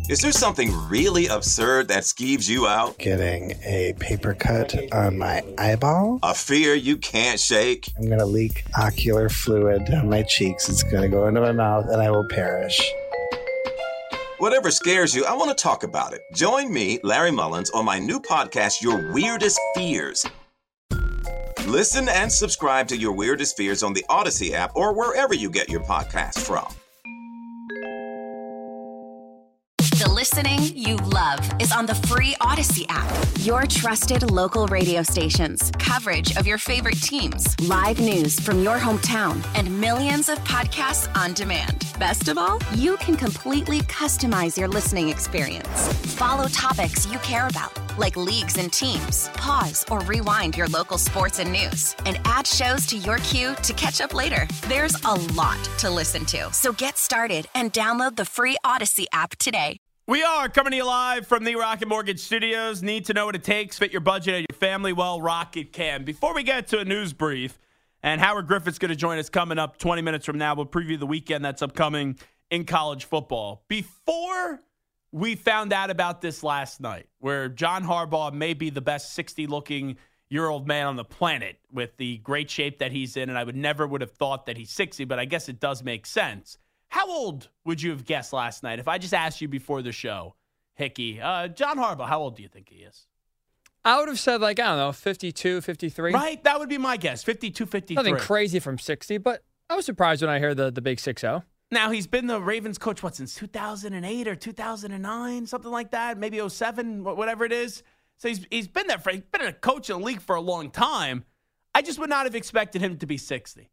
Is there something really absurd that skeeves you out? Getting a paper cut on my eyeball. A fear you can't shake? I'm going to leak ocular fluid down my cheeks. It's going to go into my mouth and I will perish. Whatever scares you, I want to talk about it. Join me, Larry Mullins, on my new podcast, Your Weirdest Fears. Listen and subscribe to Your Weirdest Fears on the Odyssey app or wherever you get your podcasts from. The listening you love is on the free Odyssey app. Your trusted local radio stations, coverage of your favorite teams, live news from your hometown, and millions of podcasts on demand. Best of all, you can completely customize your listening experience. Follow topics you care about, like leagues and teams. Pause or rewind your local sports and news, and add shows to your queue to catch up later. There's a lot to listen to, so get started and download the free Odyssey app today. We are coming to you live from the Rocket Mortgage Studios. Need to know what it takes, fit your budget and your family? Well, Rocket can. Before we get to a news brief, and Howard Griffith's going to join us coming up 20 minutes from now. We'll preview the weekend that's upcoming in college football. Before we found out about this last night, where John Harbaugh may be the best 60-looking-year-old man on the planet with the great shape that he's in, and I would have thought that he's 60, but I guess it does make sense. How old would you have guessed last night if I just asked you before the show, Hickey? John Harbaugh, how old do you think he is? I would have said, 52, 53. Right? That would be my guess, 52, 53. Nothing crazy from 60, but I was surprised when I heard the big 6-0. Now, he's been the Ravens coach, since 2008 or 2009, something like that, maybe 07, whatever it is. So he's been there he's been a coach in the league for a long time. I just would not have expected him to be 60.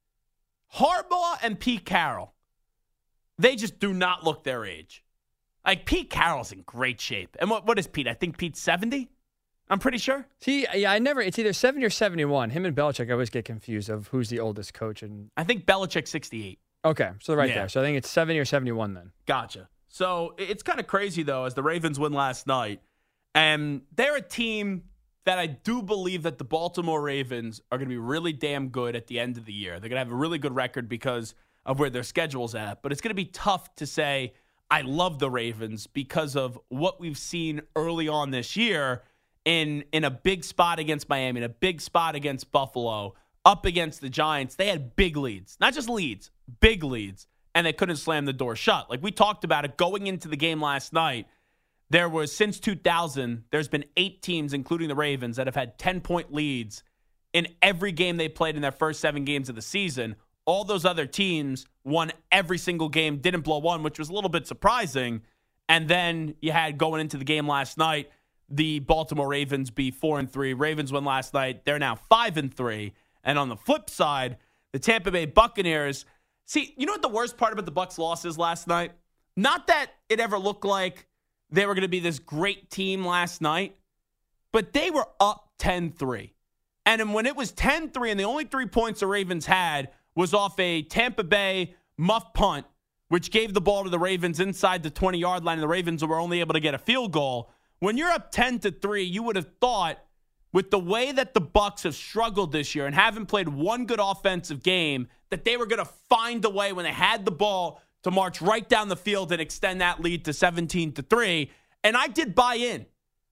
Harbaugh and Pete Carroll, they just do not look their age. Like, Pete Carroll's in great shape. And what is Pete? I think Pete's 70? I'm pretty sure. It's either 70 or 71. Him and Belichick, I always get confused of who's the oldest coach. And I think Belichick's 68. Okay, so there. So I think it's 70 or 71 then. Gotcha. So it's kind of crazy, though, as the Ravens win last night. And they're a team that I do believe that the Baltimore Ravens are going to be really damn good at the end of the year. They're going to have a really good record because of where their schedule's at. But it's going to be tough to say, I love the Ravens because of what we've seen early on this year in a big spot against Miami, in a big spot against Buffalo, up against the Giants. They had big leads, not just leads, big leads, and they couldn't slam the door shut. Like we talked about it going into the game last night, there was, since 2000, there's been 8 teams, including the Ravens, that have had 10-point leads in every game they played in their first 7 games of the season. All those other teams won every single game, didn't blow one, which was a little bit surprising. And then you had, going into the game last night, the Baltimore Ravens be 4-3. Ravens won last night. They're now 5-3. And on the flip side, the Tampa Bay Buccaneers. See, you know what the worst part about the Bucs' losses last night? Not that it ever looked like they were going to be this great team last night, but they were up 10-3. And when it was 10-3 and the only 3 points the Ravens had was off a Tampa Bay muff punt, which gave the ball to the Ravens inside the 20-yard line, and the Ravens were only able to get a field goal. When you're up 10-3, you would have thought, with the way that the Bucs have struggled this year and haven't played one good offensive game, that they were going to find a way when they had the ball to march right down the field and extend that lead to 17-3. And I did buy in.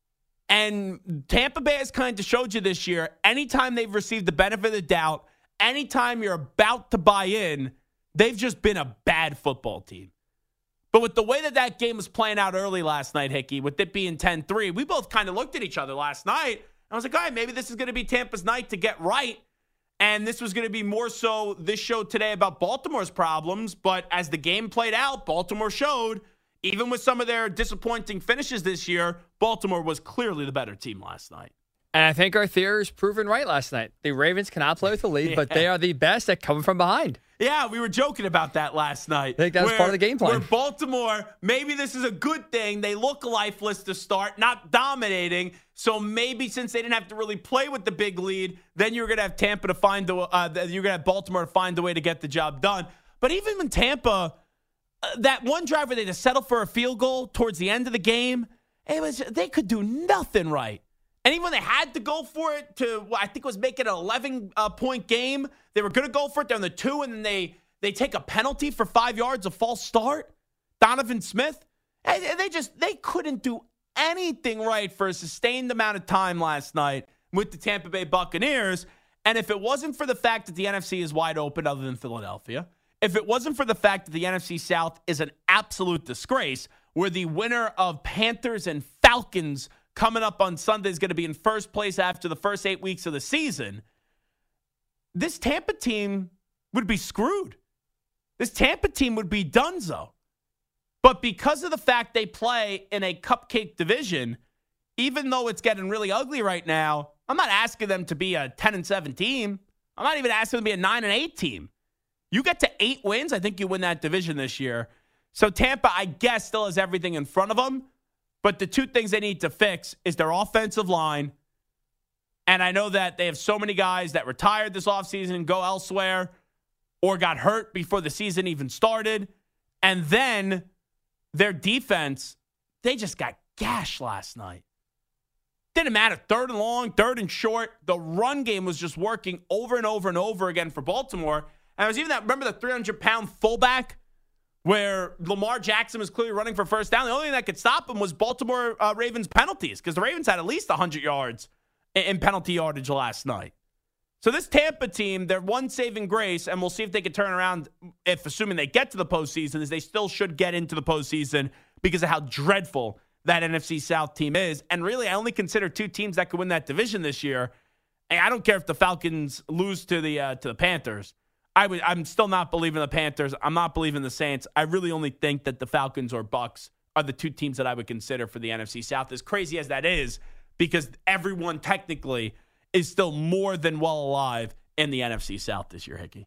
And Tampa Bay has kind of showed you this year, anytime they've received the benefit of the doubt, anytime you're about to buy in, they've just been a bad football team. But with the way that game was playing out early last night, Hickey, with it being 10-3, we both kind of looked at each other last night. I was like, all right, maybe this is going to be Tampa's night to get right. And this was going to be more so this show today about Baltimore's problems. But as the game played out, Baltimore showed, even with some of their disappointing finishes this year, Baltimore was clearly the better team last night. And I think our theory was proven right last night. The Ravens cannot play with the lead, but they are the best at coming from behind. Yeah, we were joking about that last night. I think that was part of the game plan. Where Baltimore, maybe this is a good thing. They look lifeless to start, not dominating. So maybe since they didn't have to really play with the big lead, then you're going to have Tampa to find you're going to have Baltimore to find a way to get the job done. But even when Tampa, that one drive where they just settled for a field goal towards the end of the game, they could do nothing right. And even when they had to go for it to, I think it was make it an 11-point game, they were going to go for it down the 2, and then they take a penalty for 5 yards, a false start. Donovan Smith. And they couldn't do anything right for a sustained amount of time last night with the Tampa Bay Buccaneers. And if it wasn't for the fact that the NFC is wide open other than Philadelphia, if it wasn't for the fact that the NFC South is an absolute disgrace, where the winner of Panthers and Falcons coming up on Sunday is going to be in first place after the first 8 weeks of the season, this Tampa team would be screwed. This Tampa team would be donezo. But because of the fact they play in a cupcake division, even though it's getting really ugly right now, I'm not asking them to be a 10-7 team. I'm not even asking them to be a 9-8 team. You get to 8 wins, I think you win that division this year. So Tampa, I guess, still has everything in front of them. But the two things they need to fix is their offensive line. And I know that they have so many guys that retired this offseason and go elsewhere or got hurt before the season even started. And then their defense, they just got gashed last night. Didn't matter. 3rd and long, 3rd and short. The run game was just working over and over and over again for Baltimore. And it was even that, remember the 300-pound fullback where Lamar Jackson was clearly running for first down? The only thing that could stop him was Baltimore Ravens penalties, because the Ravens had at least 100 yards in penalty yardage last night. So this Tampa team, their one saving grace, and we'll see if they can turn around, if assuming they get to the postseason, is they still should get into the postseason because of how dreadful that NFC South team is. And really, I only consider 2 teams that could win that division this year. And I don't care if the Falcons lose to the Panthers. I'm still not believing the Panthers. I'm not believing the Saints. I really only think that the Falcons or Bucs are the 2 teams that I would consider for the NFC South, as crazy as that is, because everyone technically is still more than well alive in the NFC South this year, Hickey.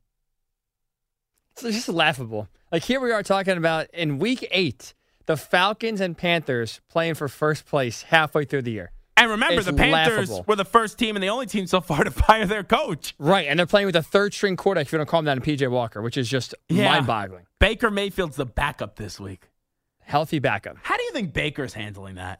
It's just laughable. Like, here we are talking about in Week 8, the Falcons and Panthers playing for first place halfway through the year. And remember, the Panthers were the first team and the only team so far to fire their coach. Right, and they're playing with a third-string quarterback, if you want to call him that, and P.J. Walker, which is just mind-boggling. Baker Mayfield's the backup this week. Healthy backup. How do you think Baker's handling that?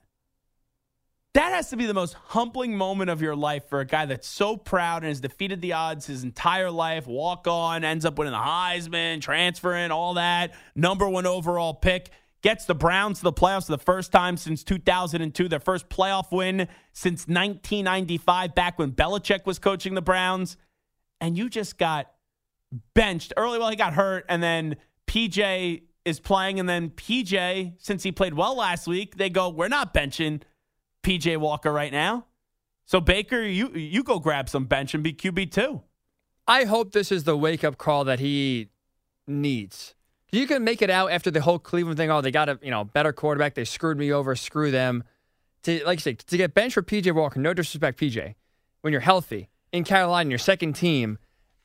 That has to be the most humbling moment of your life for a guy that's so proud and has defeated the odds his entire life, walk on, ends up winning the Heisman, transferring, all that, number 1 overall pick. Gets the Browns to the playoffs for the first time since 2002, their first playoff win since 1995, back when Belichick was coaching the Browns. And you just got benched early. Well, he got hurt, and then PJ is playing, and then PJ, since he played well last week, they go, we're not benching PJ Walker right now. So, Baker, you go grab some bench and be QB2. I hope this is the wake-up call that he needs. You can make it out after the whole Cleveland thing. Oh, they got a better quarterback. They screwed me over. Screw them. Like I said, to get benched for P.J. Walker, no disrespect, P.J., when you're healthy, in Carolina, your second team,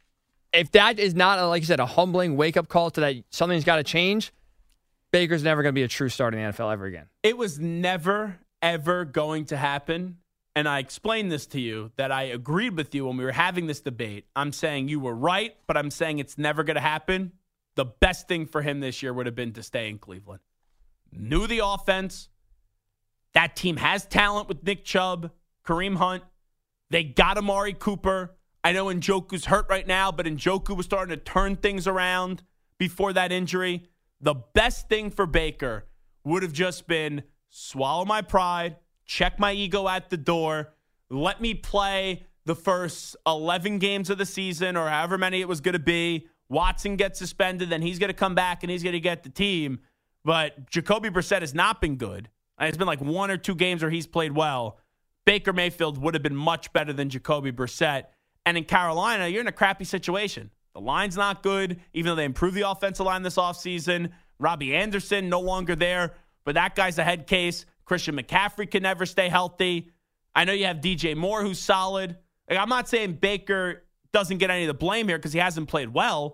if that is not, like you said, a humbling wake-up call to that something's got to change, Baker's never going to be a true starter in the NFL ever again. It was never, ever going to happen. And I explained this to you, that I agreed with you when we were having this debate. I'm saying you were right, but I'm saying it's never going to happen. The best thing for him this year would have been to stay in Cleveland. Knew the offense. That team has talent with Nick Chubb, Kareem Hunt. They got Amari Cooper. I know Njoku's hurt right now, but Njoku was starting to turn things around before that injury. The best thing for Baker would have just been swallow my pride, check my ego at the door, let me play the first 11 games of the season or however many it was going to be. Watson gets suspended, then he's going to come back and he's going to get the team. But Jacoby Brissett has not been good. It's been like 1 or 2 games where he's played well. Baker Mayfield would have been much better than Jacoby Brissett. And in Carolina, you're in a crappy situation. The line's not good, even though they improved the offensive line this offseason. Robbie Anderson, no longer there, but that guy's a head case. Christian McCaffrey can never stay healthy. I know you have DJ Moore, who's solid. Like, I'm not saying Baker doesn't get any of the blame here because he hasn't played well.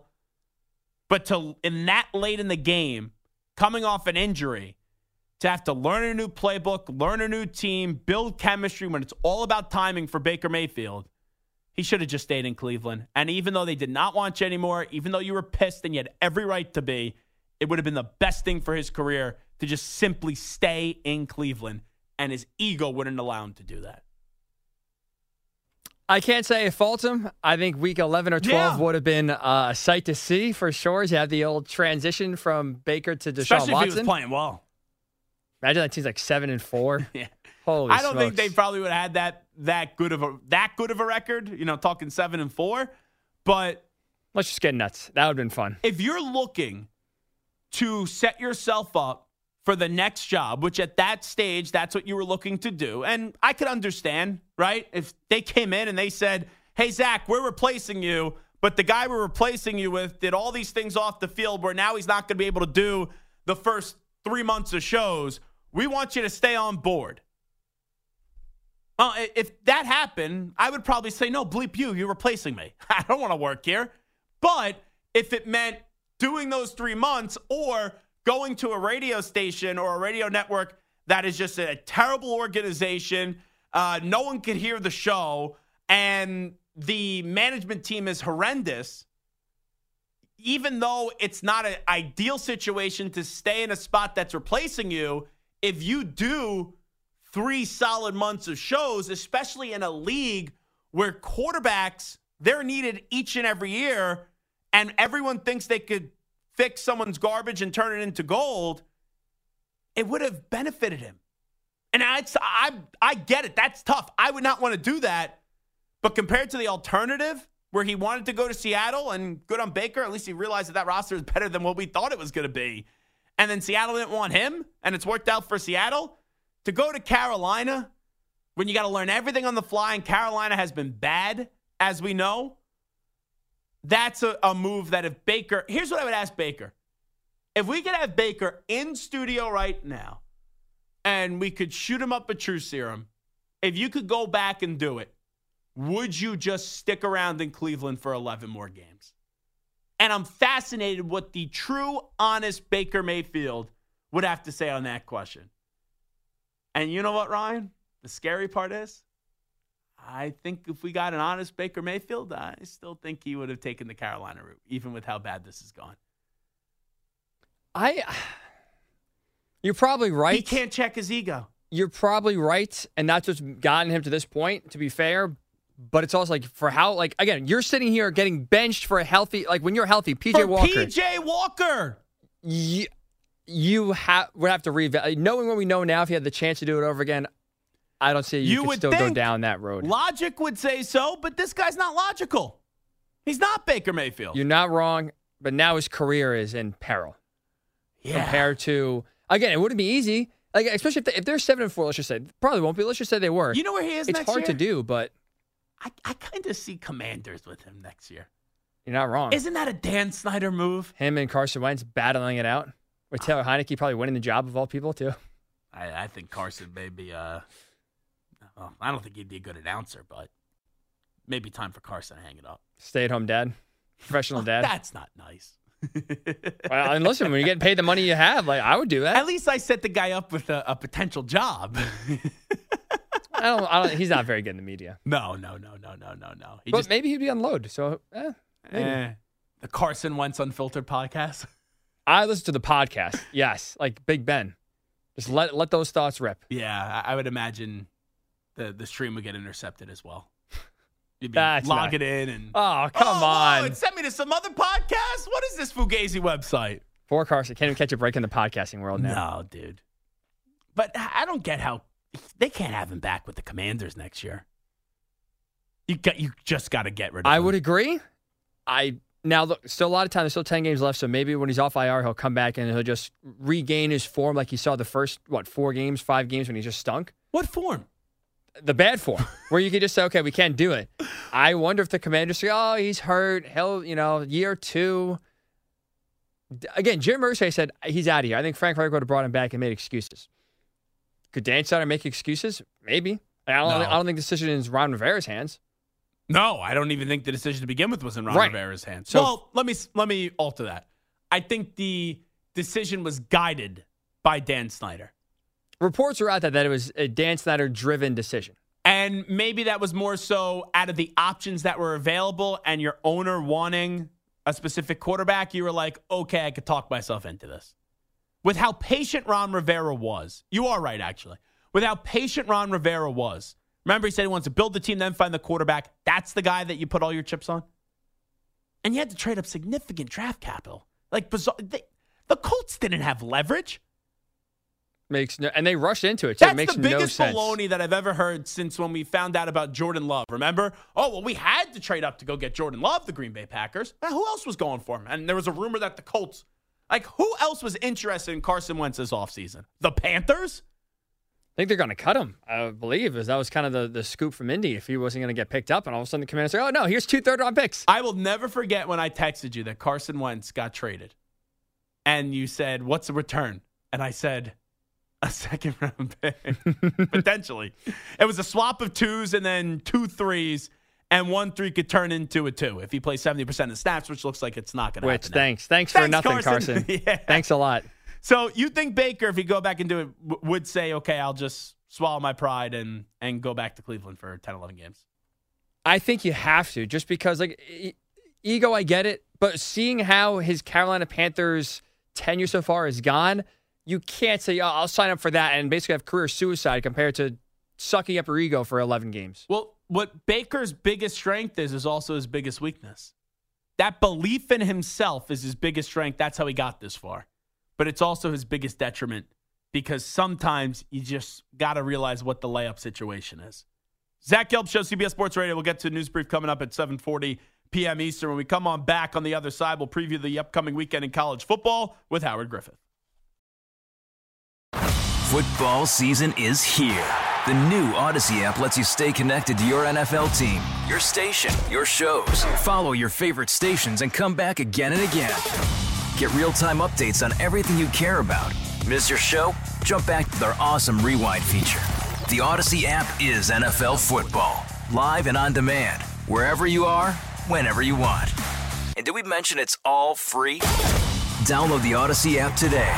But in that late in the game, coming off an injury, to have to learn a new playbook, learn a new team, build chemistry when it's all about timing for Baker Mayfield, he should have just stayed in Cleveland. And even though they did not want you anymore, even though you were pissed and you had every right to be, it would have been the best thing for his career to just simply stay in Cleveland. And his ego wouldn't allow him to do that. I can't say I fault him. I think week 11 or 12 would have been a sight to see for sure. You had the old transition from Baker to Deshaun Especially Watson. if he was playing well. Imagine that team's like 7-4. Yeah. Holy I don't think smokes. they probably would have had that good of a record, talking 7-4. But Let's just get nuts. That would have been fun. if you're looking to set yourself up for the next job, which at that stage, that's what you were looking to do. And I could understand, right? If they came in and they said, hey, Zach, we're replacing you, but the guy we're replacing you with did all these things off the field where now he's not going to be able to do the first 3 months of shows. We want you to stay on board. Well, if that happened, I would probably say, no, bleep you. You're replacing me. I don't want to work here. But if it meant doing those 3 months or going to a radio station or a radio network that is just a terrible organization, no one could hear the show, and the management team is horrendous, even though it's not an ideal situation to stay in a spot that's replacing you, if you do 3 solid months of shows, especially in a league where quarterbacks, they're needed each and every year, and everyone thinks they could fix someone's garbage and turn it into gold, it would have benefited him. And I get it. That's tough. I would not want to do that. But compared to the alternative, where he wanted to go to Seattle, and good on Baker, at least he realized that roster is better than what we thought it was going to be. And then Seattle didn't want him, and it's worked out for Seattle. To go to Carolina, when you got to learn everything on the fly, and Carolina has been bad, as we know, that's a move that if Baker, here's what I would ask Baker. If we could have Baker in studio right now, and we could shoot him up a truth serum, if you could go back and do it, would you just stick around in Cleveland for 11 more games? And I'm fascinated what the true, honest Baker Mayfield would have to say on that question. And you know what, Ryan? The scary part is, I think if we got an honest Baker Mayfield, I still think he would have taken the Carolina route, even with how bad this has gone. You're probably right. He can't check his ego. You're probably right, and that's what's gotten him to this point, to be fair. But it's also again, you're sitting here getting benched for a healthy, when you're healthy, P.J. Walker. P.J. Walker. You would have to reevaluate. Knowing what we know now, if you had the chance to do it over again, I don't see you could still go down that road. Logic would say so, but this guy's not logical. He's not Baker Mayfield. You're not wrong, but now his career is in peril. Yeah. Compared to, again, it wouldn't be easy. Especially if they're 7-4, let's just say. Probably won't be. Let's just say they were. You know where he is next year? It's hard to do, but I kind of see Commanders with him next year. You're not wrong. Isn't that a Dan Snyder move? Him and Carson Wentz battling it out. With Taylor Heineke probably winning the job of all people, too. I think Carson may be, I don't think he'd be a good announcer, but maybe time for Carson to hang it up. Stay-at-home dad. Professional dad. That's not nice. Well, and listen, when you're getting paid the money you have, I would do that. At least I set the guy up with a potential job. He's not very good in the media. No. But maybe he'd be on load. So, maybe. The Carson Wentz Unfiltered podcast. I listen to the podcast. Yes, like Big Ben. Just let those thoughts rip. Yeah, I would imagine the stream would get intercepted as well. You'd be That's logging in and come on. It sent me to some other podcast. What is this Fugazi website? Poor Carson can't even catch a break in the podcasting world now. No, dude. But I don't get how they can't have him back with the Commanders next year. You just got to get rid of him. I would agree. Now, look, still a lot of time. There's still 10 games left, so maybe when he's off IR, he'll come back and he'll just regain his form like he saw the first, 5 games when he just stunk. What form? The bad form, where you could just say, okay, we can't do it. I wonder if the Commanders say, oh, he's hurt. He'll, year 2. Again, Jim Irsay said he's out of here. I think Frank Reich would have brought him back and made excuses. Could Dan Snyder make excuses? Maybe. I don't think the decision is Ron Rivera's hands. No, I don't even think the decision to begin with was in Ron Rivera's hands. So, well, let me alter that. I think the decision was guided by Dan Snyder. Reports are out that it was a Dan Snyder-driven decision. And maybe that was more so out of the options that were available and your owner wanting a specific quarterback, you were like, okay, I could talk myself into this. With how patient Ron Rivera was, you are right, actually. With how patient Ron Rivera was, remember he said he wants to build the team, then find the quarterback. That's the guy that you put all your chips on? And you had to trade up significant draft capital. Like, bizarre. The Colts didn't have leverage. And they rushed into it, too. That's It makes the biggest no sense. baloney that I've ever heard since when we found out about Jordan Love. Remember? Oh, well, we had to trade up to go get Jordan Love, the Green Bay Packers. Now, who else was going for him? And there was a rumor that the Colts, who else was interested in Carson Wentz this offseason? The Panthers? I think they're going to cut him, I believe, as that was kind of the scoop from Indy if he wasn't going to get picked up. And all of a sudden the Commanders say, oh, no, here's 2 third-round picks. I will never forget when I texted you that Carson Wentz got traded. And you said, what's the return? And I said, a second-round pick, potentially. It was a swap of 2s and then 2 3s, and 1 3 could turn into a 2 if he plays 70% of the snaps, which looks like it's not going to happen. Thanks for nothing, Carson. Yeah. Thanks a lot. So you think Baker, if he go back and do it, would say, okay, I'll just swallow my pride and go back to Cleveland for 10, 11 games? I think you have to, just because, ego, I get it, but seeing how his Carolina Panthers tenure so far has gone, you can't say, oh, I'll sign up for that and basically have career suicide compared to sucking up your ego for 11 games. Well, what Baker's biggest strength is also his biggest weakness. That belief in himself is his biggest strength. That's how he got this far. But it's also his biggest detriment because sometimes you just got to realize what the layup situation is. Zach Gelb Show, CBS Sports Radio. We'll get to News Brief coming up at 7:40 p.m. Eastern. When we come on back on the other side, we'll preview the upcoming weekend in college football with Howard Griffith. Football season is here. The new Odyssey app lets you stay connected to your NFL team, your station, your shows. Follow your favorite stations and come back again and again. Get real-time updates on everything you care about. Miss your show? Jump back to our awesome Rewind feature. The Odyssey app is NFL football. Live and on demand. Wherever you are, whenever you want. And did we mention it's all free? Download the Odyssey app today.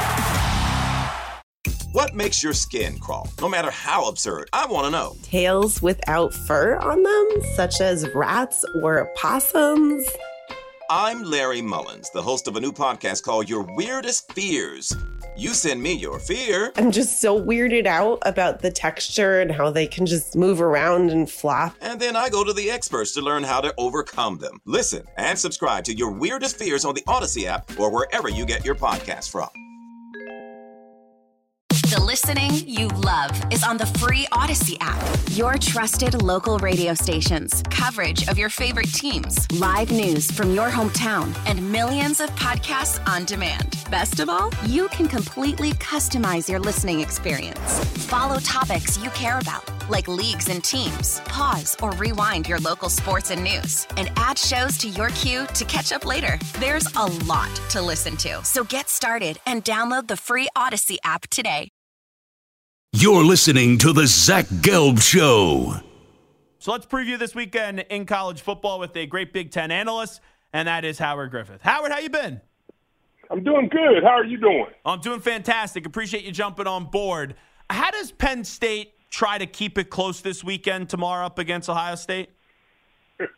What makes your skin crawl? No matter how absurd, I want to know. Tails without fur on them, such as rats or opossums. I'm Larry Mullins, the host of a new podcast called Your Weirdest Fears. You send me your fear. I'm just so weirded out about the texture and how they can just move around and flop. And then I go to the experts to learn how to overcome them. Listen and subscribe to Your Weirdest Fears on the Odyssey app or wherever you get your podcasts from. The listening you love is on the free Odyssey app. Your trusted local radio stations, coverage of your favorite teams, live news from your hometown, and millions of podcasts on demand. Best of all, you can completely customize your listening experience. Follow topics you care about, like leagues and teams. Pause or rewind your local sports and news, and add shows to your queue to catch up later. There's a lot to listen to, so get started and download the free Odyssey app today. You're listening to the Zach Gelb Show. So let's preview this weekend in college football with a great Big Ten analyst, and that is Howard Griffith. Howard, how you been? I'm doing good. How are you doing? I'm doing fantastic. Appreciate you jumping on board. How does Penn State try to keep it close this weekend tomorrow up against Ohio State? They've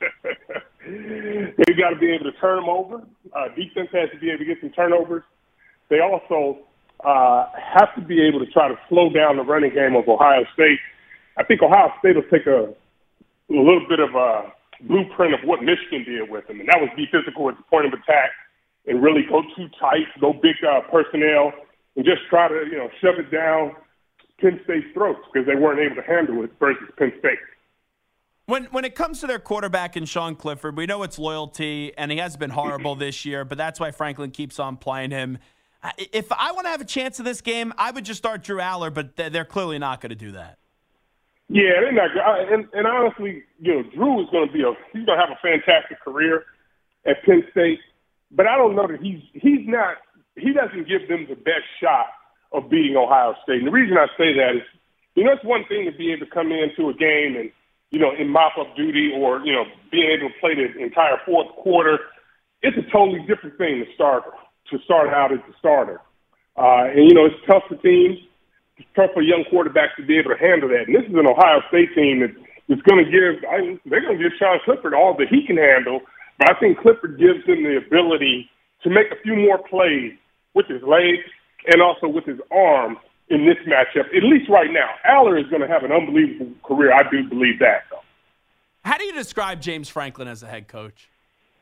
got to be able to turn them over. Defense has to be able to get some turnovers. They also have to be able to try to slow down the running game of Ohio State. I think Ohio State will take a little bit of a blueprint of what Michigan did with them, and that was be physical at the point of attack and really go too tight, go big personnel, and just try to shove it down Penn State's throats because they weren't able to handle it versus Penn State. When it comes to their quarterback and Sean Clifford, we know it's loyalty, and he has been horrible this year, but that's why Franklin keeps on playing him. If I want to have a chance in this game, I would just start Drew Aller, but they're clearly not going to do that. Yeah, they're not. And honestly, Drew is going to he's going to have a fantastic career at Penn State, but I don't know that he doesn't give them the best shot of beating Ohio State. And the reason I say that is, it's one thing to be able to come into a game and, in mop-up duty or, being able to play the entire fourth quarter. It's a totally different thing to start out as a starter. It's tough for teams. It's tough for young quarterbacks to be able to handle that. And this is an Ohio State team that's going to they're going to give Sean Clifford all that he can handle. But I think Clifford gives him the ability to make a few more plays with his legs and also with his arm in this matchup, at least right now. Aller is going to have an unbelievable career. I do believe that, though. How do you describe James Franklin as a head coach?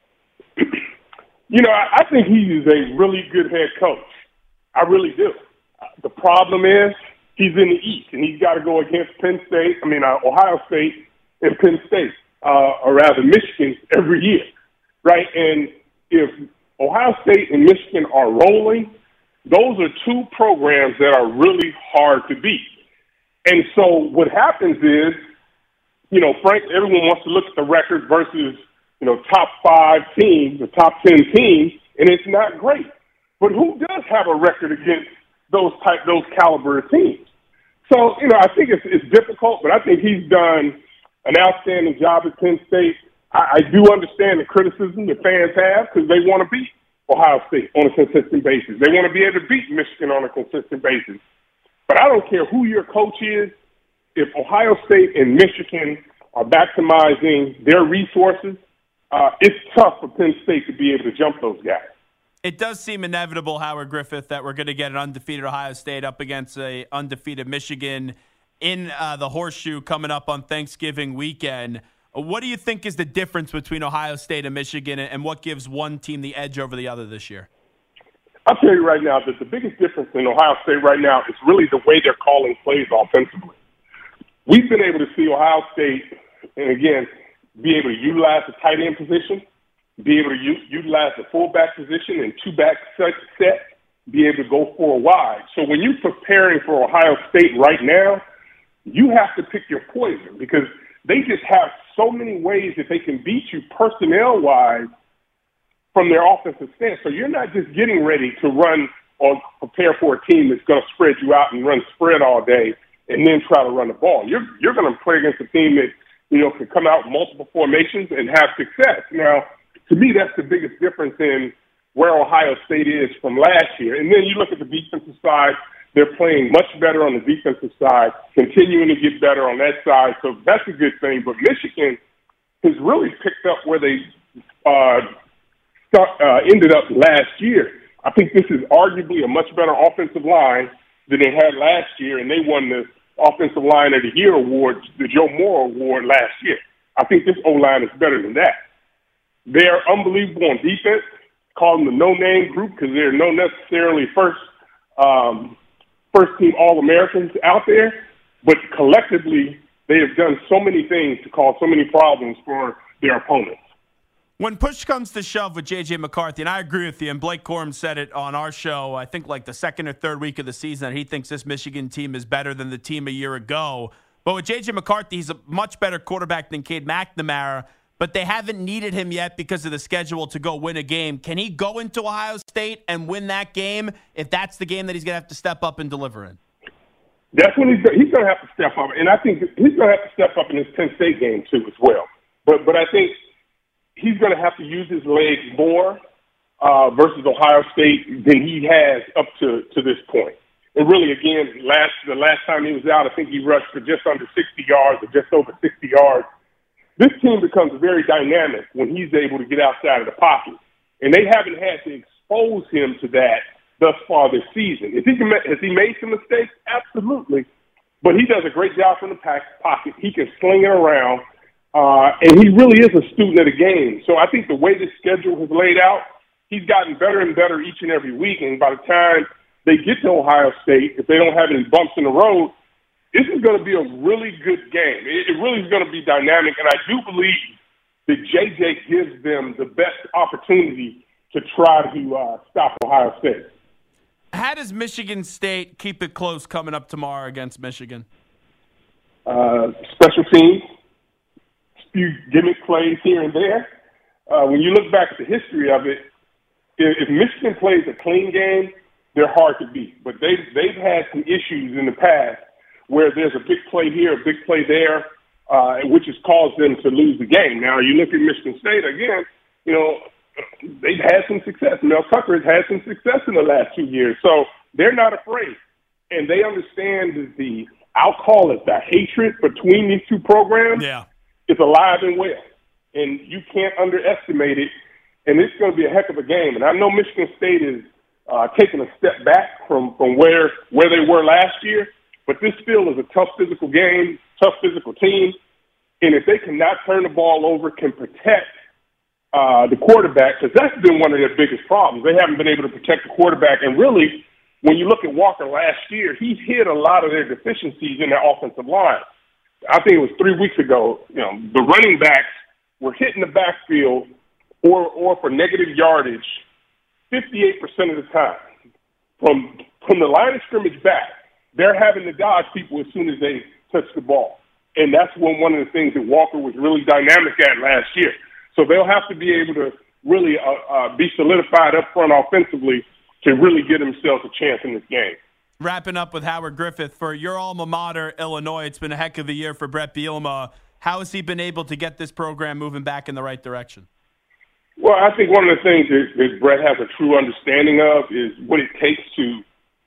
I think he is a really good head coach. I really do. The problem is he's in the East, and he's got to go against Ohio State and Penn State, or rather Michigan, every year, right? And if Ohio State and Michigan are rolling, those are two programs that are really hard to beat. And so what happens is, Frank, everyone wants to look at the record versus, top 5 teams, the top 10 teams, and it's not great. But who does have a record against those caliber of teams? So, I think it's difficult, but I think he's done an outstanding job at Penn State. I do understand the criticism the fans have because they want to beat Ohio State on a consistent basis. They want to be able to beat Michigan on a consistent basis. But I don't care who your coach is. If Ohio State and Michigan are maximizing their resources, it's tough for Penn State to be able to jump those guys. It does seem inevitable, Howard Griffith, that we're going to get an undefeated Ohio State up against an undefeated Michigan in the Horseshoe coming up on Thanksgiving weekend. What do you think is the difference between Ohio State and Michigan, and what gives one team the edge over the other this year? I'll tell you right now that the biggest difference in Ohio State right now is really the way they're calling plays offensively. We've been able to see Ohio State, and again, be able to utilize the tight end position, be able to utilize the fullback position and two-back set, be able to go for a wide. So when you're preparing for Ohio State right now, you have to pick your poison because they just have so many ways that they can beat you personnel-wise from their offensive stance. So you're not just getting ready to run or prepare for a team that's going to spread you out and run spread all day and then try to run the ball. You're going to play against a team that, can come out with multiple formations and have success. Now, to me, that's the biggest difference in where Ohio State is from last year. And then you look at the defensive side, they're playing much better on the defensive side, continuing to get better on that side. So that's a good thing. But Michigan has really picked up where they ended up last year. I think this is arguably a much better offensive line than they had last year, and they won the Offensive Line of the Year award, the Joe Moore Award last year. I think this O-line is better than that. They're unbelievable on defense. Call them the no-name group because they're not necessarily first-team All-Americans out there, but collectively they have done so many things to cause so many problems for their opponents. When push comes to shove with J.J. McCarthy, and I agree with you, and Blake Corum said it on our show, I think like the second or third week of the season, that he thinks this Michigan team is better than the team a year ago. But with J.J. McCarthy, he's a much better quarterback than Cade McNamara, but they haven't needed him yet because of the schedule to go win a game. Can he go into Ohio State and win that game if that's the game that he's going to have to step up and deliver in? That's when he's going to have to step up. And I think he's going to have to step up in this Penn State game, too, as well. But I think he's going to have to use his legs more versus Ohio State than he has up to this point. And really, again, the last time he was out, I think he rushed for just under 60 yards or just over 60 yards. This team becomes very dynamic when he's able to get outside of the pocket. And they haven't had to expose him to that thus far this season. Has he made some mistakes? Absolutely. But he does a great job from the pocket. He can sling it around. And he really is a student of the game. So I think the way this schedule has laid out, he's gotten better and better each and every week. And by the time they get to Ohio State, if they don't have any bumps in the road, this is going to be a really good game. It really is going to be dynamic. And I do believe that J.J. gives them the best opportunity to try to stop Ohio State. How does Michigan State keep it close coming up tomorrow against Michigan? Special teams. Few gimmick plays here and there. When you look back at the history of it, if Michigan plays a clean game, they're hard to beat. But they've had some issues in the past where there's a big play here, a big play there, which has caused them to lose the game. Now, you look at Michigan State, again, they've had some success. Mel Tucker has had some success in the last 2 years. So they're not afraid. And they understand that I'll call it the hatred between these two programs. Yeah. It's alive and well, and you can't underestimate it, and it's going to be a heck of a game. And I know Michigan State is taking a step back from where they were last year, but this still is a tough physical game, tough physical team, and if they cannot turn the ball over, can protect the quarterback, because that's been one of their biggest problems. They haven't been able to protect the quarterback, and really when you look at Walker last year, he hid a lot of their deficiencies in their offensive line. I think it was 3 weeks ago, the running backs were hitting the backfield or for negative yardage 58% of the time. From the line of scrimmage back, they're having to dodge people as soon as they touch the ball. And that's one of the things that Walker was really dynamic at last year. So they'll have to be able to really be solidified up front offensively to really get themselves a chance in this game. Wrapping up with Howard Griffith, for your alma mater, Illinois, it's been a heck of a year for Brett Bielema. How has he been able to get this program moving back in the right direction? Well, I think one of the things that Brett has a true understanding of is what it takes to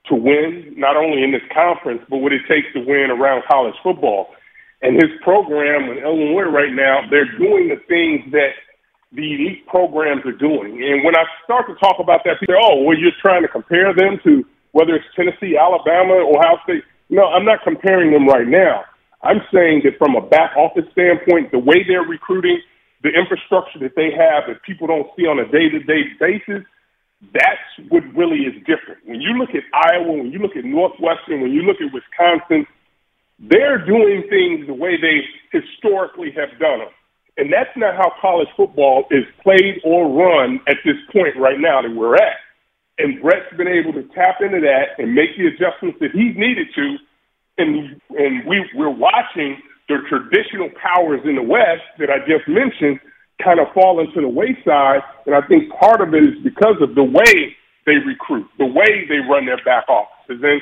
win, not only in this conference, but what it takes to win around college football. And his program in Illinois right now, they're doing the things that the elite programs are doing. And when I start to talk about that, people say, well, you're trying to compare them to whether it's Tennessee, Alabama, Ohio State. No, I'm not comparing them right now. I'm saying that from a back office standpoint, the way they're recruiting, the infrastructure that they have that people don't see on a day-to-day basis, that's what really is different. When you look at Iowa, when you look at Northwestern, when you look at Wisconsin, they're doing things the way they historically have done them. And that's not how college football is played or run at this point right now that we're at. And Brett's been able to tap into that and make the adjustments that he's needed to. And we're watching the traditional powers in the West that I just mentioned kind of fall into the wayside. And I think part of it is because of the way they recruit, the way they run their back offices. And,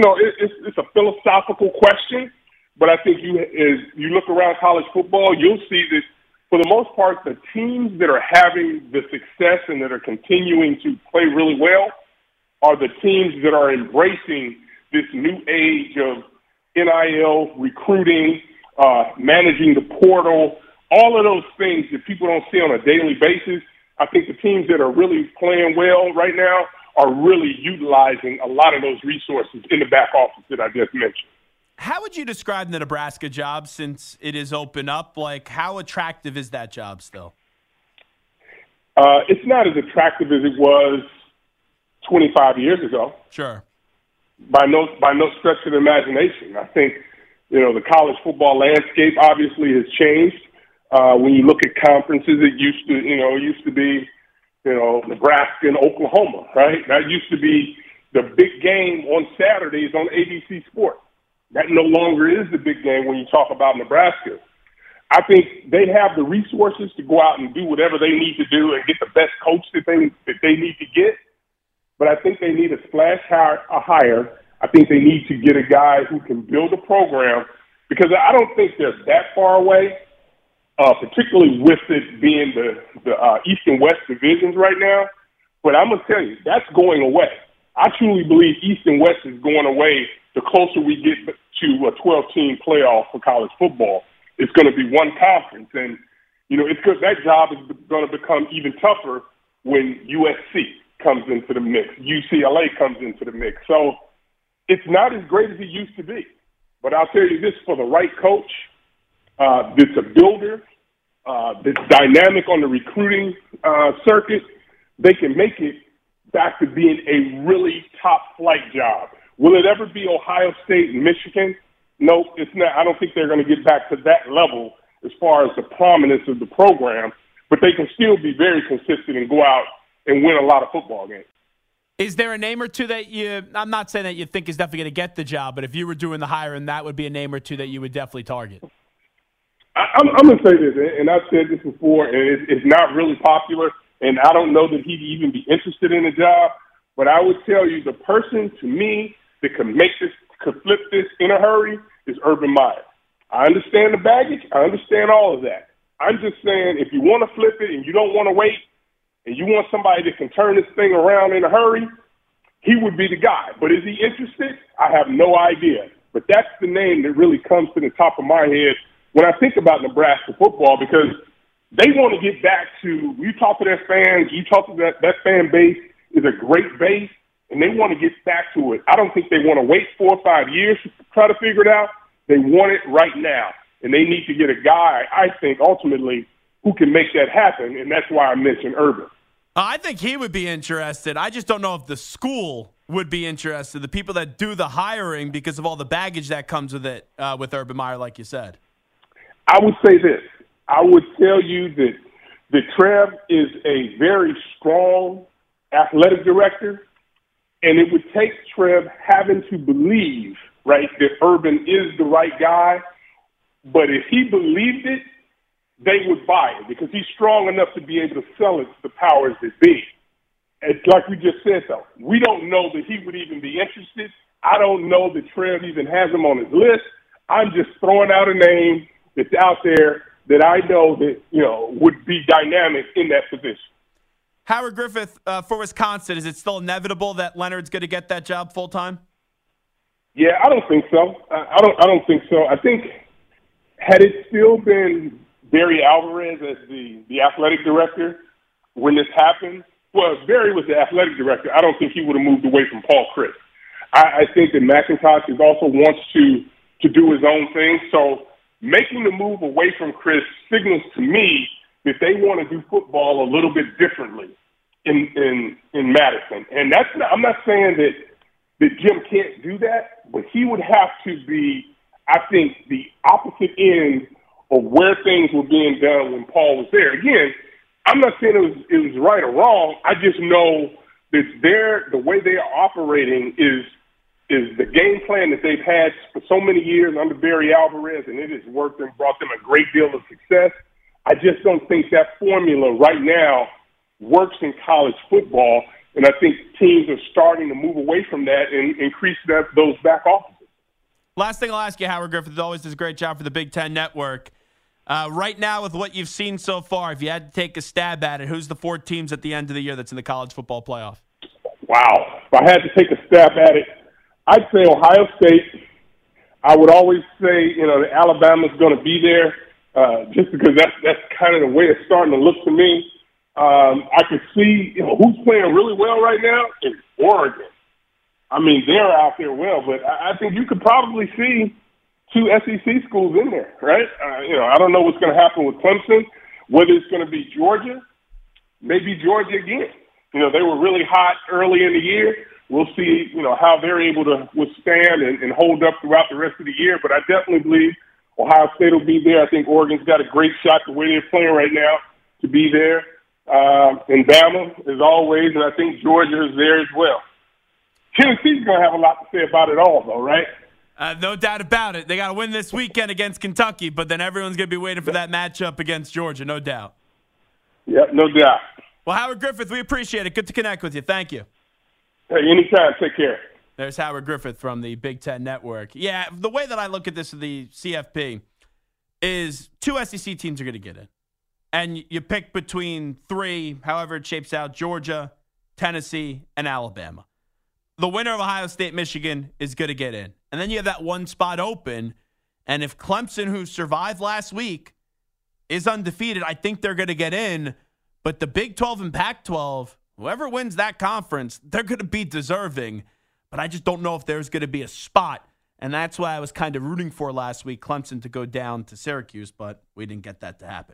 it's a philosophical question, but I think as you look around college football, you'll see that for the most part, the teams that are having the success and that are continuing to play really well are the teams that are embracing this new age of NIL, recruiting, managing the portal, all of those things that people don't see on a daily basis. I think the teams that are really playing well right now are really utilizing a lot of those resources in the back office that I just mentioned. How would you describe the Nebraska job since it is open up? Like, how attractive is that job still? It's not as attractive as it was 25 years ago. Sure. By no stretch of the imagination. I think, the college football landscape obviously has changed. When you look at conferences, it used to be, Nebraska and Oklahoma, right? That used to be the big game on Saturdays on ABC Sports. That no longer is the big game when you talk about Nebraska. I think they have the resources to go out and do whatever they need to do and get the best coach that they need to get. But I think they need a splash hire. I think they need to get a guy who can build a program because I don't think they're that far away, particularly with it being the East and West divisions right now. But I'm going to tell you, that's going away. I truly believe East and West is going away the closer we get to a 12-team playoff for college football. It's going to be one conference. And, that job is going to become even tougher when USC comes into the mix, UCLA comes into the mix. So it's not as great as it used to be. But I'll tell you this, for the right coach that's a builder, that's dynamic on the recruiting circuit, they can make it back to being a really top-flight job. Will it ever be Ohio State and Michigan? No, it's not. I don't think they're going to get back to that level as far as the prominence of the program, but they can still be very consistent and go out and win a lot of football games. Is there a name or two that I'm not saying that you think is definitely going to get the job, but if you were doing the hiring, that would be a name or two that you would definitely target? I'm going to say this, and I've said this before, and it's not really popular, and I don't know that he'd even be interested in the job, but I would tell you the person, to me, that could flip this in a hurry is Urban Meyer. I understand the baggage. I understand all of that. I'm just saying if you want to flip it and you don't want to wait and you want somebody that can turn this thing around in a hurry, he would be the guy. But is he interested? I have no idea. But that's the name that really comes to the top of my head when I think about Nebraska football, because they want to get back to, you talk to their fans, you talk to that fan base is a great base, and they want to get back to it. I don't think they want to wait 4 or 5 years to try to figure it out. They want it right now, and they need to get a guy, I think, ultimately, who can make that happen, and that's why I mentioned Urban. I think he would be interested. I just don't know if the school would be interested, the people that do the hiring, because of all the baggage that comes with it, with Urban Meyer, like you said. I would say this. I would tell you that Trev is a very strong athletic director, and it would take Trev having to believe, right, that Urban is the right guy. But if he believed it, they would buy it because he's strong enough to be able to sell it to the powers that be. It's like we just said, though. We don't know that he would even be interested. I don't know that Trev even has him on his list. I'm just throwing out a name that's out there that I know that, would be dynamic in that position. Howard Griffith, for Wisconsin, is it still inevitable that Leonard's going to get that job full-time? Yeah, I don't think so. I don't think so. I think had it still been Barry Alvarez as the athletic director when this happened, well, if Barry was the athletic director, I don't think he would have moved away from Paul Chryst. I think that McIntosh also wants to do his own thing. So making the move away from Chryst signals to me that they want to do football a little bit differently in Madison. And I'm not saying that Jim can't do that, but he would have to be, I think, the opposite end of where things were being done when Paul was there. Again, I'm not saying it was right or wrong. I just know that the way they are operating is the game plan that they've had for so many years under Barry Alvarez, and it has worked and brought them a great deal of success. I just don't think that formula right now works in college football, and I think teams are starting to move away from that and increase those back offices. Last thing I'll ask you, Howard Griffith always does a great job for the Big Ten Network. Right now, with what you've seen so far, if you had to take a stab at it, who's the 4 teams at the end of the year that's in the college football playoff? Wow. If I had to take a stab at it, I'd say Ohio State. I would always say, that Alabama's going to be there just because that's kind of the way it's starting to look to me. I could see, who's playing really well right now is Oregon. I mean, they're out there well, but I think you could probably see 2 SEC schools in there, right? I don't know what's going to happen with Clemson, whether it's going to be Georgia, maybe Georgia again. They were really hot early in the year. We'll see, how they're able to withstand and hold up throughout the rest of the year. But I definitely believe Ohio State will be there. I think Oregon's got a great shot the way they're playing right now to be there. And Bama, as always, and I think Georgia is there as well. Tennessee's going to have a lot to say about it all, though, right? No doubt about it. They got to win this weekend against Kentucky, but then everyone's going to be waiting for that matchup against Georgia, no doubt. Yep, no doubt. Well, Howard Griffith, we appreciate it. Good to connect with you. Thank you. Hey, anytime. Take care. There's Howard Griffith from the Big Ten Network. Yeah, the way that I look at this with the CFP is 2 SEC teams are going to get in. And you pick between 3, however it shapes out, Georgia, Tennessee, and Alabama. The winner of Ohio State, Michigan is going to get in. And then you have that one spot open. And if Clemson, who survived last week, is undefeated, I think they're going to get in. But the Big 12 and Pac-12, whoever wins that conference, they're going to be deserving. But I just don't know if there's going to be a spot. And that's why I was kind of rooting for last week, Clemson to go down to Syracuse, but we didn't get that to happen.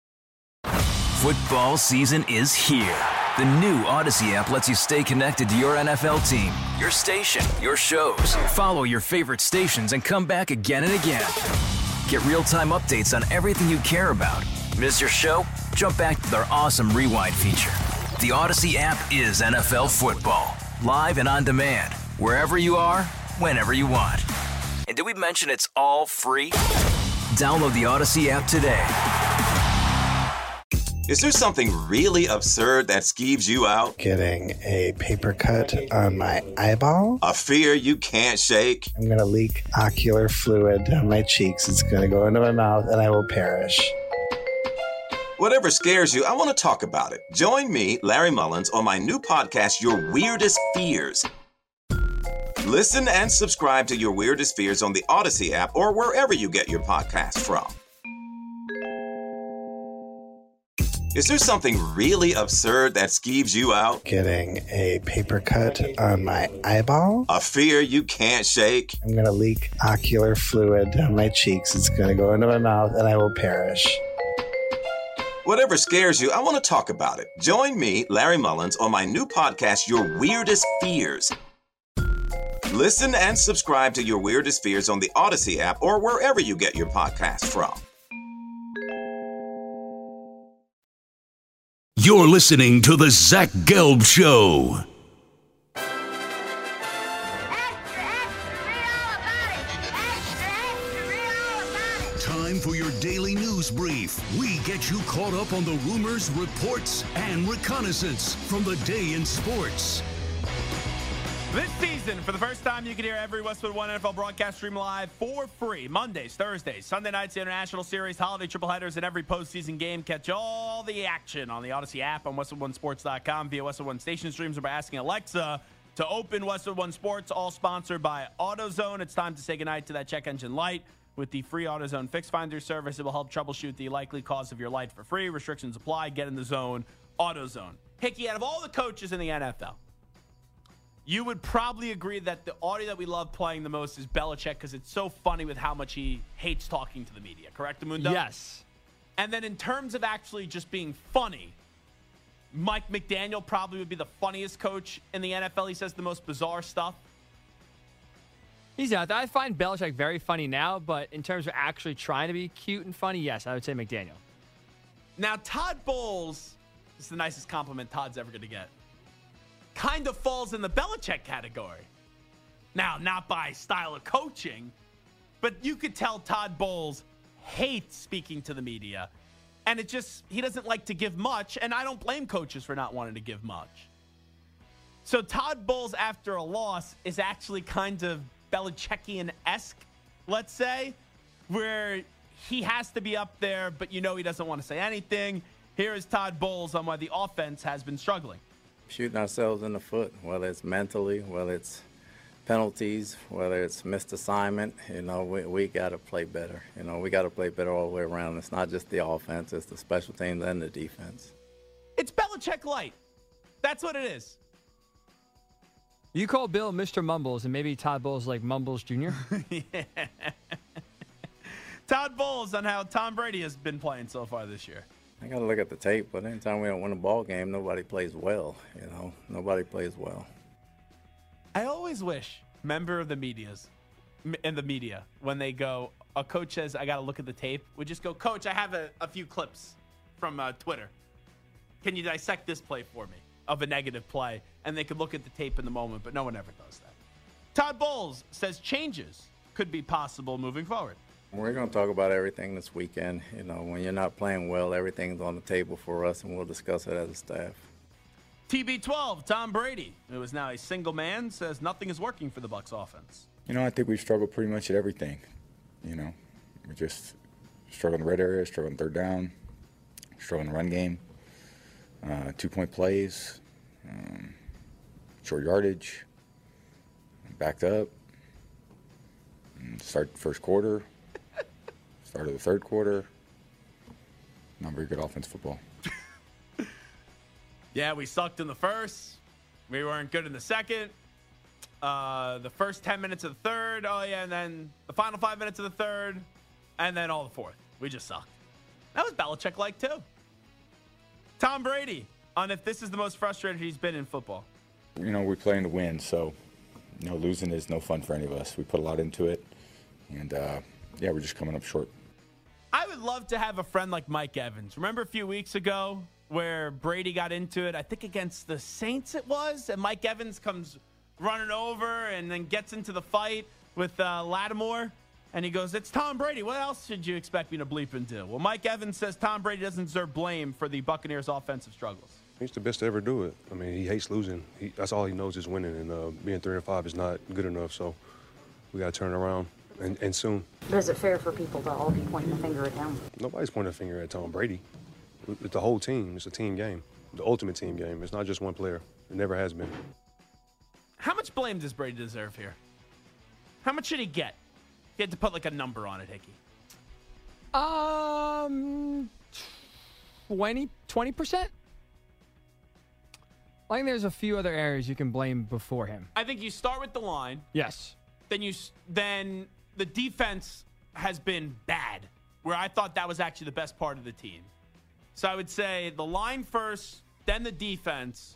Football season is here. The new Odyssey app lets you stay connected to your NFL team, your station, your shows. Follow your favorite stations and come back again and again. Get real-time updates on everything you care about. Miss your show? Jump back to their awesome Rewind feature. The Odyssey app is NFL football. Live and on demand. Wherever you are, whenever you want. And did we mention it's all free? Download the Odyssey app today. Is there something really absurd that skeeves you out? Getting a paper cut on my eyeball. A fear you can't shake? I'm going to leak ocular fluid down my cheeks. It's going to go into my mouth and I will perish. Whatever scares you, I want to talk about it. Join me, Larry Mullins, on my new podcast, Your Weirdest Fears. Listen and subscribe to Your Weirdest Fears on the Odyssey app or wherever you get your podcasts from. Is there something really absurd that skeeves you out? Getting a paper cut on my eyeball. A fear you can't shake? I'm going to leak ocular fluid down my cheeks. It's going to go into my mouth and I will perish. Whatever scares you, I want to talk about it. Join me, Larry Mullins, on my new podcast, Your Weirdest Fears. Listen and subscribe to Your Weirdest Fears on the Odyssey app or wherever you get your podcasts from. You're listening to The Zach Gelb Show. Time for your daily news brief. We get you caught up on the rumors, reports, and reconnaissance from the day in sports. This season, for the first time, you can hear every Westwood One NFL broadcast stream live for free. Mondays, Thursdays, Sunday nights, the International Series, holiday triple headers, and every postseason game. Catch all the action on the Odyssey app, on WestwoodOneSports.com, via Westwood One station streams, or by asking Alexa to open Westwood One Sports, all sponsored by AutoZone. It's time to say goodnight to that check engine light. With the free AutoZone Fix Finder service, it will help troubleshoot the likely cause of your light for free. Restrictions apply. Get in the zone. AutoZone. Hickey, out of all the coaches in the NFL, you would probably agree that the audio that we love playing the most is Belichick because it's so funny with how much he hates talking to the media. Correct, Amundo? Yes. And then in terms of actually just being funny, Mike McDaniel probably would be the funniest coach in the NFL. He says the most bizarre stuff. He's out there. I find Belichick very funny now, but in terms of actually trying to be cute and funny, yes, I would say McDaniel. Now, Todd Bowles is the nicest compliment Todd's ever going to get. Kind of falls in the Belichick category. Now, not by style of coaching, but you could tell Todd Bowles hates speaking to the media. And he doesn't like to give much, and I don't blame coaches for not wanting to give much. So Todd Bowles, after a loss, is actually kind of Belichickian-esque, let's say, where he has to be up there, but he doesn't want to say anything. Here is Todd Bowles on why the offense has been struggling. Shooting ourselves in the foot, whether it's mentally, whether it's penalties, whether it's missed assignment, we got to play better. We got to play better all the way around. It's not just the offense, it's the special teams and the defense. It's Belichick light. That's what it is. You call Bill Mr. Mumbles, and maybe Todd Bowles like Mumbles Jr.? Yeah. Todd Bowles on how Tom Brady has been playing so far this year. I got to look at the tape, but anytime we don't win a ball game, nobody plays well. Nobody plays well. I always wish member of the media, when they go, a coach says, I got to look at the tape, would just go, Coach, I have a few clips from Twitter. Can you dissect this play for me of a negative play? And they could look at the tape in the moment, but no one ever does that. Todd Bowles says changes could be possible moving forward. We're going to talk about everything this weekend. When you're not playing well, everything's on the table for us, and we'll discuss it as a staff. TB12, Tom Brady, who is now a single man, says nothing is working for the Bucs offense. I think we've struggled pretty much at everything. We just struggle in the red area, struggle in third down, struggle in the run game, 2-point plays, short yardage, backed up, start the first quarter. Start of the third quarter. Not very good offense football. Yeah, we sucked in the first. We weren't good in the second. The first 10 minutes of the third. Oh, yeah, and then the final 5 minutes of the third. And then all the fourth. We just sucked. That was Belichick-like, too. Tom Brady, on if this is the most frustrated he's been in football. We're playing to win, so losing is no fun for any of us. We put a lot into it, and, we're just coming up short. I would love to have a friend like Mike Evans. Remember a few weeks ago where Brady got into it, I think against the Saints it was, and Mike Evans comes running over and then gets into the fight with Lattimore, and he goes, it's Tom Brady. What else should you expect me to bleep and do? Well, Mike Evans says Tom Brady doesn't deserve blame for the Buccaneers' offensive struggles. He's the best to ever do it. I mean, he hates losing. That's all he knows is winning, and being 3-5 is not good enough, so we got to turn around. And soon. But is it fair for people to all be pointing the finger at him? Nobody's pointing a finger at Tom Brady. It's the whole team. It's a team game. The ultimate team game. It's not just one player. It never has been. How much blame does Brady deserve here? How much should he get? He had to put like a number on it, Hickey. 20%? I think there's a few other areas you can blame before him. I think you start with the line. Yes. Then the defense has been bad, where I thought that was actually the best part of the team. So I would say the line first, then the defense.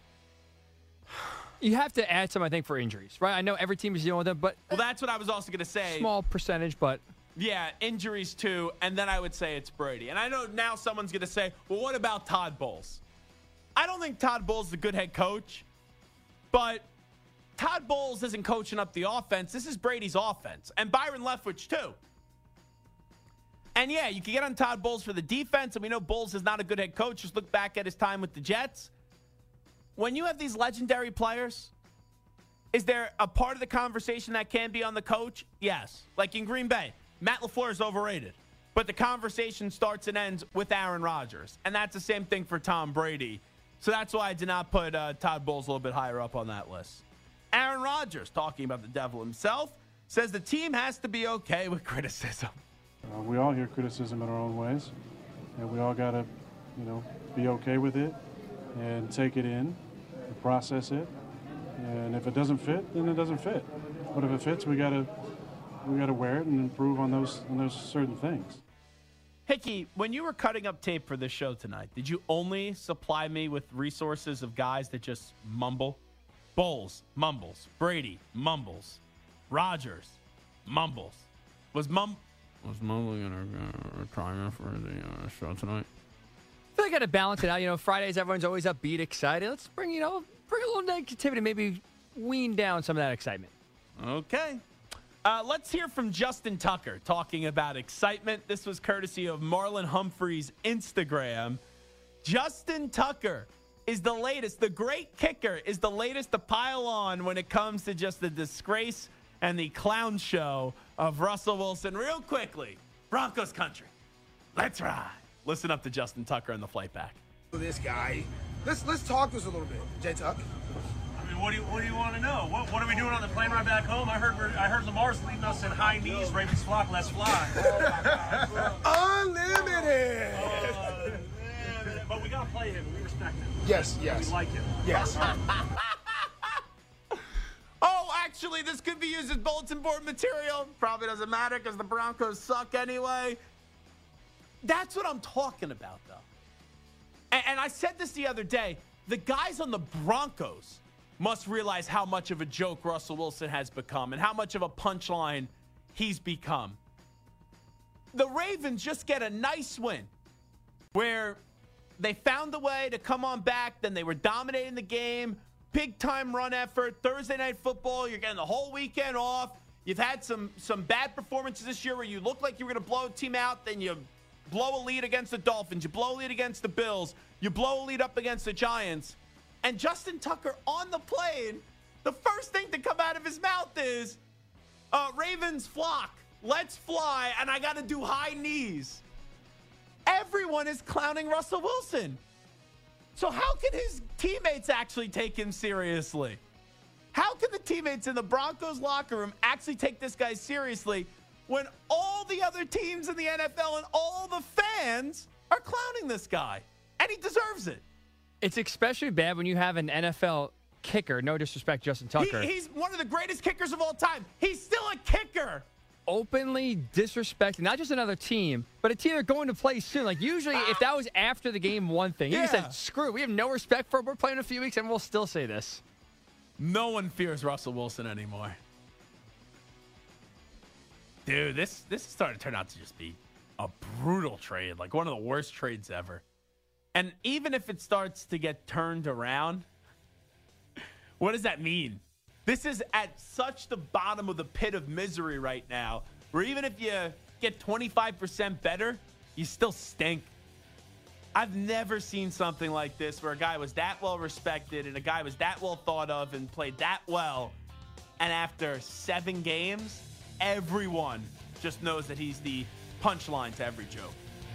You have to add some, I think, for injuries, right? I know every team is dealing with them, but Well, that's what I was also going to say. small percentage, but Yeah, injuries too, and then I would say it's Brady. And I know now someone's going to say, well, what about Todd Bowles? I don't think Todd Bowles is a good head coach, but Todd Bowles isn't coaching up the offense. This is Brady's offense, and Byron Leftwich too. And yeah, you can get on Todd Bowles for the defense, and we know Bowles is not a good head coach. Just look back at his time with the Jets. When you have these legendary players, is there a part of the conversation that can be on the coach? Yes. Like in Green Bay, Matt LaFleur is overrated. But the conversation starts and ends with Aaron Rodgers. And that's the same thing for Tom Brady. So that's why I did not put Todd Bowles a little bit higher up on that list. Aaron Rodgers, talking about the devil himself, says the team has to be okay with criticism. We all hear criticism in our own ways. And we all got to, be okay with it and take it in and process it. And if it doesn't fit, then it doesn't fit. But if it fits, we gotta wear it and improve on those certain things. Hickey, when you were cutting up tape for this show tonight, did you only supply me with resources of guys that just mumble? Bowles mumbles, Brady mumbles, Rodgers mumbles. Was mumbling in our retirement for the show tonight? I feel like I got to balance it out. Fridays, everyone's always upbeat, excited. Let's bring a little negativity, maybe wean down some of that excitement. Okay. Let's hear from Justin Tucker talking about excitement. This was courtesy of Marlon Humphrey's Instagram. Justin Tucker is the latest. The great kicker is the latest to pile on when it comes to just the disgrace and the clown show of Russell Wilson. Real quickly, Broncos country. Let's ride. Listen up to Justin Tucker on the flight back. This guy. Let's talk to us a little bit, J Tuck. I mean, what do you want to know? What are we doing on the plane ride back home? I heard Lamar's leading us in high knees. Ravens flock, let's fly. Unlimited. But we gotta play him. We respect him. Yes. We like him. Yes. Oh, actually, this could be used as bulletin board material. Probably doesn't matter because the Broncos suck anyway. That's what I'm talking about, though. And I said this the other day. The guys on the Broncos must realize how much of a joke Russell Wilson has become and how much of a punchline he's become. The Ravens just get a nice win where they found a way to come on back. Then they were dominating the game. Big-time run effort. Thursday Night Football. You're getting the whole weekend off. You've had some bad performances this year where you look like you were going to blow a team out. Then you blow a lead against the Dolphins. You blow a lead against the Bills. You blow a lead up against the Giants. And Justin Tucker on the plane, the first thing to come out of his mouth is, Ravens flock. Let's fly. And I got to do high knees. Everyone is clowning Russell Wilson. So how can his teammates actually take him seriously? How can the teammates in the Broncos locker room actually take this guy seriously when all the other teams in the NFL and all the fans are clowning this guy? And he deserves it. It's especially bad when you have an NFL kicker. No disrespect, Justin Tucker. He's one of the greatest kickers of all time. He's still a kicker. Openly disrespecting not just another team, but a team they're going to play soon. Like usually, if that was after the game, one thing. He said, screw it. We have no respect for it. We're playing in a few weeks, and we'll still say this. No one fears Russell Wilson anymore. Dude, this is starting to turn out to just be a brutal trade. Like one of the worst trades ever. And even if it starts to get turned around, what does that mean? This is at such the bottom of the pit of misery right now, where even if you get 25% better, you still stink. I've never seen something like this where a guy was that well respected and a guy was that well thought of and played that well. And after 7 games, everyone just knows that he's the punchline to every joke.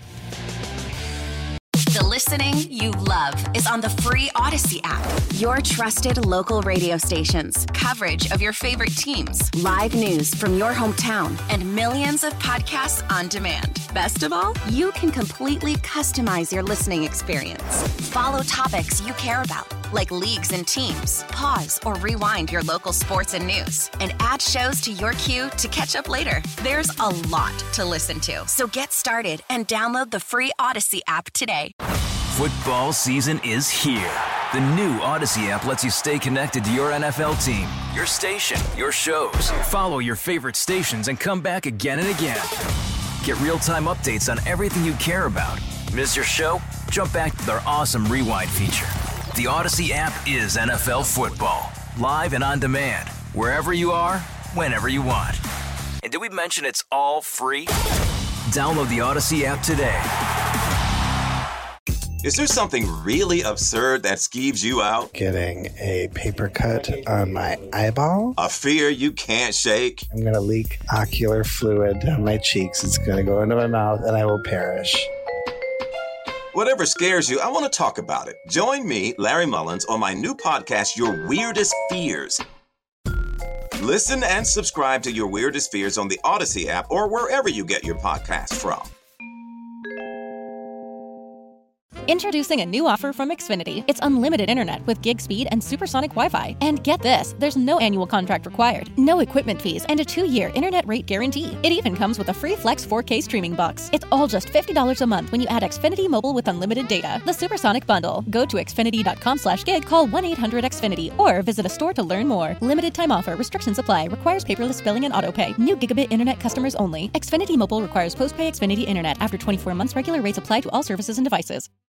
The listening you love is on the free Odyssey app. Your trusted local radio stations, coverage of your favorite teams, live news from your hometown, and millions of podcasts on demand. Best of all, you can completely customize your listening experience. Follow topics you care about, like leagues and teams. Pause or rewind your local sports and news, and add shows to your queue to catch up later. There's a lot to listen to, so get started and download the free Odyssey app today. Football season is here. The new Odyssey app lets you stay connected to your NFL team, your station, your shows. Follow your favorite stations and come back again and again. Get real-time updates on everything you care about. Miss your show? Jump back to their awesome Rewind feature. The Odyssey app is NFL football. Live and on demand. Wherever you are, whenever you want. And did we mention it's all free? Download the Odyssey app today. Is there something really absurd that skeeves you out? Getting a paper cut on my eyeball. A fear you can't shake? I'm going to leak ocular fluid down my cheeks. It's going to go into my mouth and I will perish. Whatever scares you, I want to talk about it. Join me, Larry Mullins, on my new podcast, Your Weirdest Fears. Listen and subscribe to Your Weirdest Fears on the Odyssey app or wherever you get your podcasts from. Introducing a new offer from Xfinity. It's unlimited internet with gig speed and supersonic Wi-Fi. And get this, there's no annual contract required, no equipment fees, and a 2-year internet rate guarantee. It even comes with a free Flex 4K streaming box. It's all just $50 a month when you add Xfinity Mobile with unlimited data. The Supersonic Bundle. Go to Xfinity.com/gig, call 1-800-XFINITY, or visit a store to learn more. Limited time offer. Restrictions apply. Requires paperless billing and autopay. New gigabit internet customers only. Xfinity Mobile requires post-pay Xfinity internet. After 24 months, regular rates apply to all services and devices.